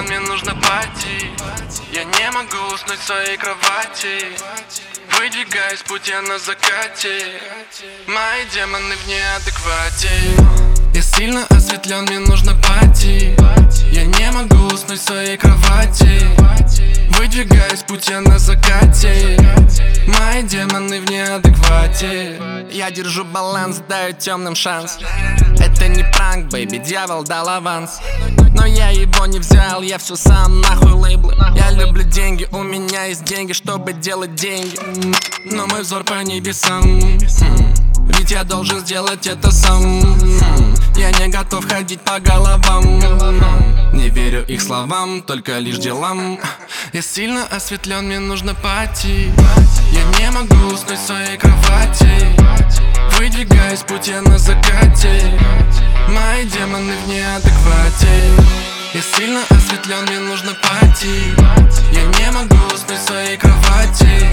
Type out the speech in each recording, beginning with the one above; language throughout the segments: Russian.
мне нужно пойти. Я не могу уснуть в своей кровати. Выдвигаюсь, путь я на закате. Мои демоны в неадеквате. Я сильно осветлен, мне нужно пойти. Я не могу уснуть в своей кровати. Выдвигаюсь, путь я на закате. Мои демоны в неадеквате. Я держу баланс, даю темным шанс. Это не пранк, бэйби, дьявол дал аванс. Но я его не взял, я все сам, нахуй лейблы. Я люблю деньги, у меня есть деньги, чтобы делать деньги. Но мой взор по небесам, ведь я должен сделать это сам. Я не готов ходить по головам. Не верю их словам, только лишь делам. Я сильно осветлен, мне нужно пойти. Я не могу уснуть в своей кровати. Выдвигаюсь, путь я на закате. Мои демоны в неадеквате. Я сильно осветлен, мне нужно пойти. Я не могу уснуть в своей кровати.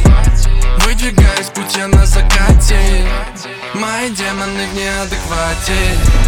Выдвигаюсь, путь я на закате. Мои демоны в неадеквате.